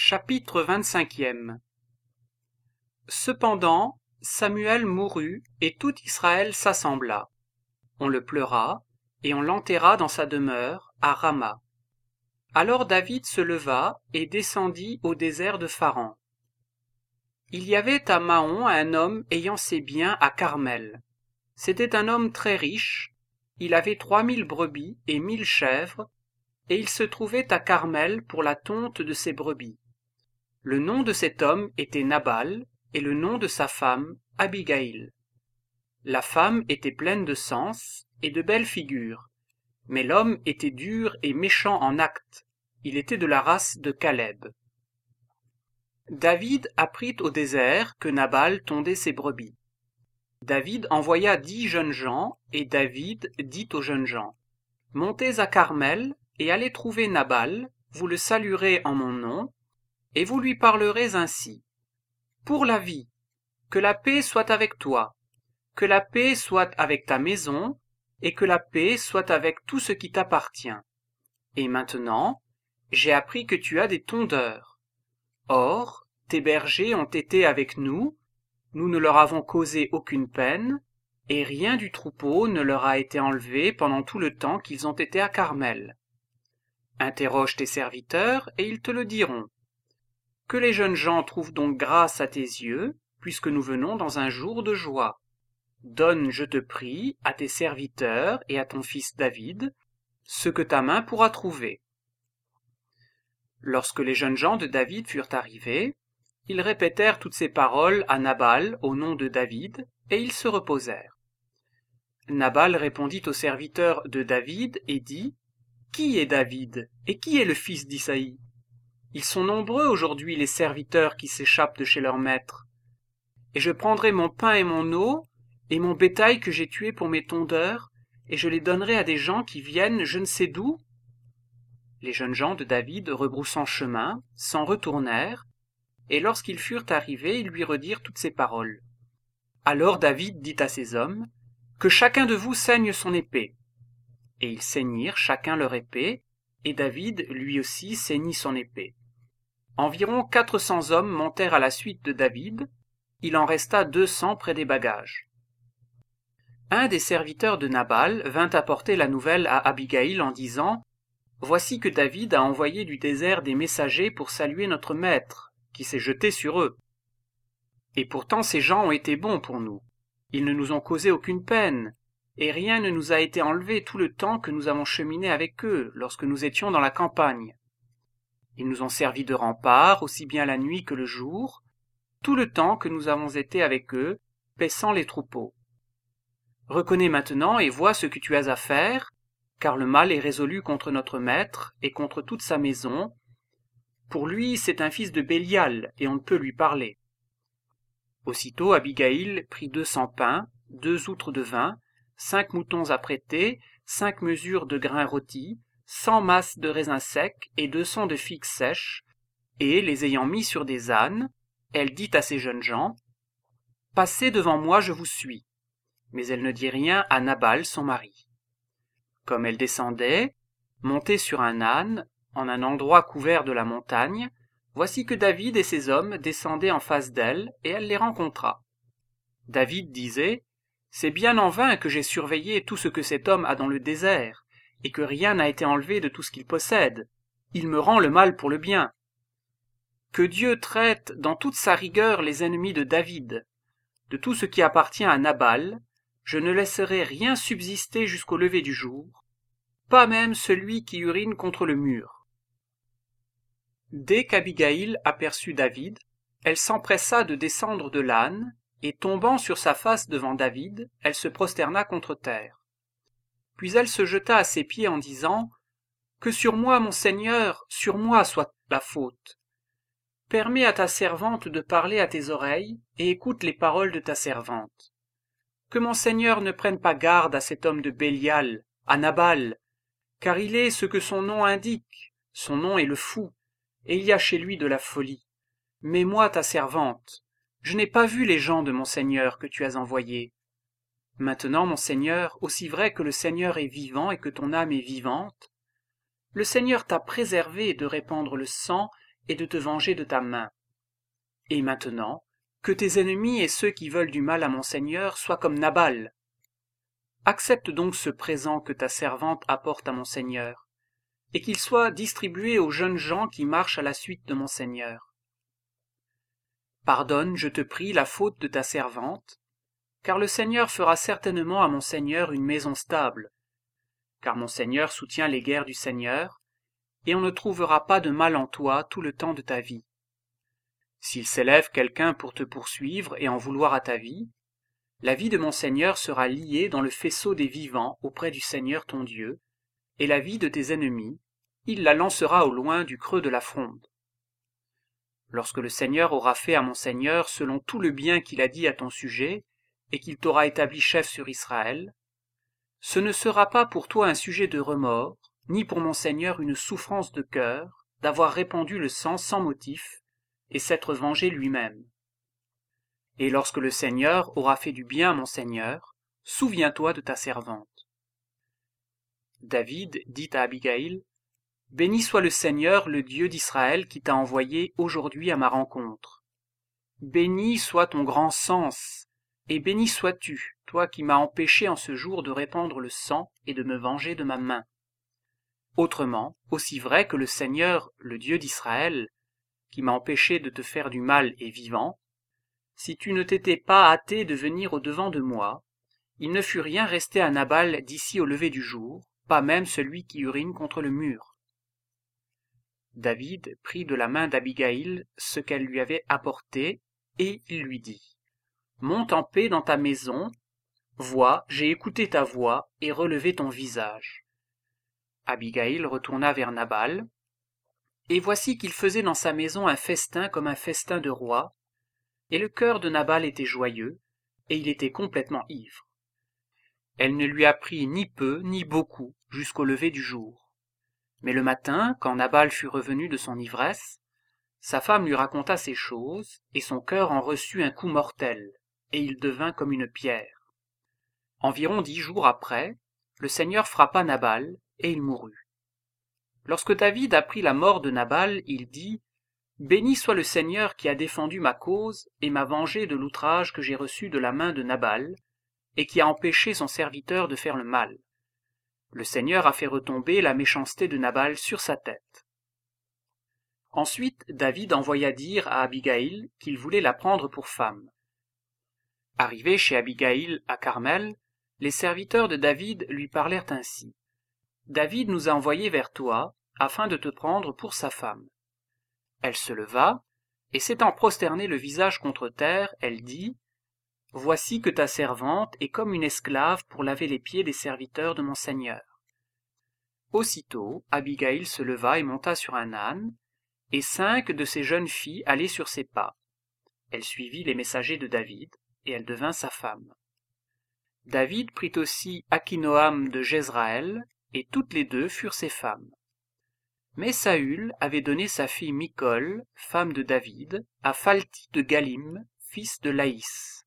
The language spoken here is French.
Chapitre 25e. Cependant, Samuel mourut, et tout Israël s'assembla. On le pleura, et on l'enterra dans sa demeure, à Rama. Alors David se leva, et descendit au désert de Pharan. Il y avait à Maon un homme ayant ses biens à Carmel. C'était un homme très riche, il avait 3000 brebis et 1000 chèvres, et il se trouvait à Carmel pour la tonte de ses brebis. Le nom de cet homme était Nabal, et le nom de sa femme, Abigaïl. La femme était pleine de sens et de belle figure, mais l'homme était dur et méchant en acte. Il était de la race de Caleb. David apprit au désert que Nabal tondait ses brebis. David envoya 10 jeunes gens, et David dit aux jeunes gens, « Montez à Carmel, et allez trouver Nabal, vous le saluerez en mon nom, et vous lui parlerez ainsi. Pour la vie, que la paix soit avec toi, que la paix soit avec ta maison, et que la paix soit avec tout ce qui t'appartient. Et maintenant, j'ai appris que tu as des tondeurs. Or, tes bergers ont été avec nous, nous ne leur avons causé aucune peine, et rien du troupeau ne leur a été enlevé pendant tout le temps qu'ils ont été à Carmel. Interroge tes serviteurs, et ils te le diront. Que les jeunes gens trouvent donc grâce à tes yeux, puisque nous venons dans un jour de joie. Donne, je te prie, à tes serviteurs et à ton fils David, ce que ta main pourra trouver. » Lorsque les jeunes gens de David furent arrivés, ils répétèrent toutes ces paroles à Nabal au nom de David, et ils se reposèrent. Nabal répondit aux serviteurs de David et dit, « Qui est David, et qui est le fils d'Isaïe ? Ils sont nombreux aujourd'hui les serviteurs qui s'échappent de chez leur maître. Et je prendrai mon pain et mon eau, et mon bétail que j'ai tué pour mes tondeurs, et je les donnerai à des gens qui viennent je ne sais d'où. » Les jeunes gens de David, rebroussant chemin, s'en retournèrent, et lorsqu'ils furent arrivés, ils lui redirent toutes ces paroles. Alors David dit à ses hommes, « Que chacun de vous saigne son épée. » Et ils saignirent chacun leur épée, et David lui aussi saignit son épée. Environ 400 hommes montèrent à la suite de David, il en resta 200 près des bagages. Un des serviteurs de Nabal vint apporter la nouvelle à Abigaïl en disant, « Voici que David a envoyé du désert des messagers pour saluer notre maître, qui s'est jeté sur eux. Et pourtant ces gens ont été bons pour nous, ils ne nous ont causé aucune peine, et rien ne nous a été enlevé tout le temps que nous avons cheminé avec eux, lorsque nous étions dans la campagne. Ils nous ont servi de rempart, aussi bien la nuit que le jour, tout le temps que nous avons été avec eux, paissant les troupeaux. Reconnais maintenant et vois ce que tu as à faire, car le mal est résolu contre notre maître et contre toute sa maison. Pour lui, c'est un fils de Bélial, et on ne peut lui parler. » Aussitôt Abigaïl prit 200 pains, 2 outres de vin, 5 moutons à prêter, 5 mesures de grains rôtis, 100 masses de raisins secs et 200 de figues sèches, et, les ayant mis sur des ânes, elle dit à ses jeunes gens, « Passez devant moi, je vous suis. » Mais elle ne dit rien à Nabal, son mari. Comme elle descendait, montée sur un âne, en un endroit couvert de la montagne, voici que David et ses hommes descendaient en face d'elle, et elle les rencontra. David disait, « C'est bien en vain que j'ai surveillé tout ce que cet homme a dans le désert, et que rien n'a été enlevé de tout ce qu'il possède. Il me rend le mal pour le bien. Que Dieu traite dans toute sa rigueur les ennemis de David. De tout ce qui appartient à Nabal, je ne laisserai rien subsister jusqu'au lever du jour, pas même celui qui urine contre le mur. » Dès qu'Abigaïl aperçut David, elle s'empressa de descendre de l'âne, et tombant sur sa face devant David, elle se prosterna contre terre. Puis elle se jeta à ses pieds en disant, « Que sur moi, mon Seigneur, sur moi soit la faute. Permets à ta servante de parler à tes oreilles, et écoute les paroles de ta servante. Que mon Seigneur ne prenne pas garde à cet homme de Bélial, à Nabal, car il est ce que son nom indique, son nom est le fou, et il y a chez lui de la folie. Mais moi, ta servante, je n'ai pas vu les gens de mon Seigneur que tu as envoyés. Maintenant, mon Seigneur, aussi vrai que le Seigneur est vivant et que ton âme est vivante, le Seigneur t'a préservé de répandre le sang et de te venger de ta main. Et maintenant, que tes ennemis et ceux qui veulent du mal à mon Seigneur soient comme Nabal. Accepte donc ce présent que ta servante apporte à mon Seigneur, et qu'il soit distribué aux jeunes gens qui marchent à la suite de mon Seigneur. Pardonne, je te prie, la faute de ta servante, car le Seigneur fera certainement à mon Seigneur une maison stable, car mon Seigneur soutient les guerres du Seigneur, et on ne trouvera pas de mal en toi tout le temps de ta vie. S'il s'élève quelqu'un pour te poursuivre et en vouloir à ta vie, la vie de mon Seigneur sera liée dans le faisceau des vivants auprès du Seigneur ton Dieu, et la vie de tes ennemis, il la lancera au loin du creux de la fronde. Lorsque le Seigneur aura fait à mon Seigneur selon tout le bien qu'il a dit à ton sujet, et qu'il t'aura établi chef sur Israël, ce ne sera pas pour toi un sujet de remords, ni pour mon Seigneur une souffrance de cœur, d'avoir répandu le sang sans motif, et s'être vengé lui-même. Et lorsque le Seigneur aura fait du bien à mon Seigneur, souviens-toi de ta servante. David dit à Abigaïl, « Béni soit le Seigneur, le Dieu d'Israël, qui t'a envoyé aujourd'hui à ma rencontre. Béni soit ton grand sens, et béni sois-tu, toi qui m'as empêché en ce jour de répandre le sang et de me venger de ma main. Autrement, aussi vrai que le Seigneur, le Dieu d'Israël, qui m'a empêché de te faire du mal est vivant, si tu ne t'étais pas hâté de venir au-devant de moi, il ne fût rien resté à Nabal d'ici au lever du jour, pas même celui qui urine contre le mur. » David prit de la main d'Abigaïl ce qu'elle lui avait apporté, et il lui dit, « Monte en paix dans ta maison, vois, j'ai écouté ta voix et relevé ton visage. » Abigaïl retourna vers Nabal, et voici qu'il faisait dans sa maison un festin comme un festin de roi, et le cœur de Nabal était joyeux, et il était complètement ivre. Elle ne lui apprit ni peu ni beaucoup jusqu'au lever du jour. Mais le matin, quand Nabal fut revenu de son ivresse, sa femme lui raconta ces choses, et son cœur en reçut un coup mortel, et il devint comme une pierre. Environ 10 jours après, le Seigneur frappa Nabal, et il mourut. Lorsque David apprit la mort de Nabal, il dit, « Béni soit le Seigneur qui a défendu ma cause et m'a vengé de l'outrage que j'ai reçu de la main de Nabal, et qui a empêché son serviteur de faire le mal. Le Seigneur a fait retomber la méchanceté de Nabal sur sa tête. » Ensuite, David envoya dire à Abigaïl qu'il voulait la prendre pour femme. Arrivé chez Abigaïl à Carmel, les serviteurs de David lui parlèrent ainsi. « David nous a envoyés vers toi, afin de te prendre pour sa femme. » Elle se leva, et s'étant prosternée le visage contre terre, elle dit, « Voici que ta servante est comme une esclave pour laver les pieds des serviteurs de mon Seigneur. » Aussitôt, Abigaïl se leva et monta sur un âne, et 5 de ses jeunes filles allaient sur ses pas. Elle suivit les messagers de David, et elle devint sa femme. David prit aussi Akinoam de Jezraël, et toutes les 2 furent ses femmes. Mais Saül avait donné sa fille Michol, femme de David, à Phalti de Galim, fils de Laïs.